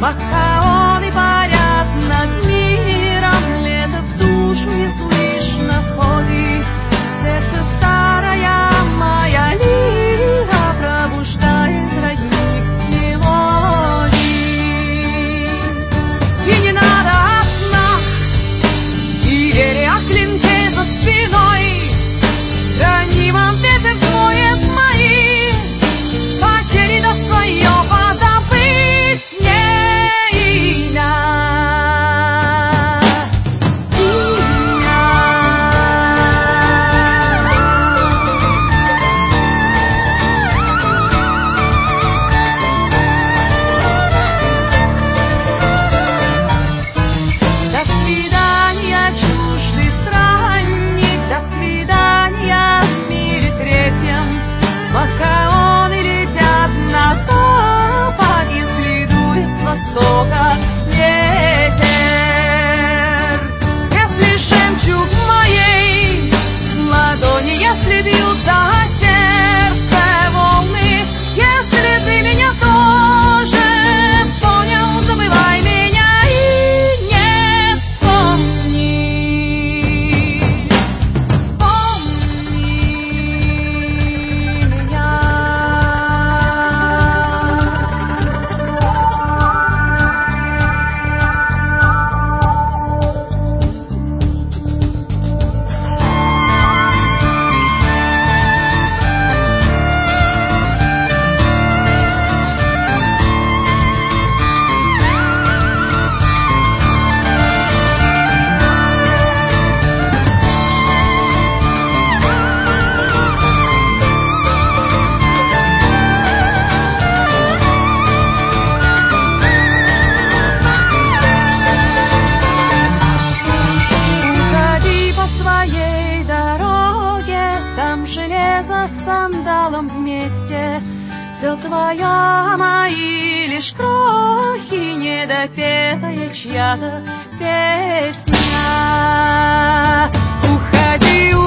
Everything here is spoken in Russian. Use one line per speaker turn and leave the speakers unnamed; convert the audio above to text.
Макаоны парят над миром, лето в душу не слышно входит. Сердце старая моя лира пробуждает родник мелодий. И не надо о снах и вере о клинке за спиной, ранимом ветер смоет мои потери до свое позабыть не имя. До свидания, чуждый странник, до свидания в мире третьем. Макаоны летят на запад, если дует с востока ветер. Если жемчуг моей ладони, если бьются о сердце волны, если ты меня тоже понял, забывай меня и не помни. Помни меня. Уходи по своей дороге, там железо с сандалом вместе. Все твое, мои лишь крохи, недопетая чья-то песня. Уходи,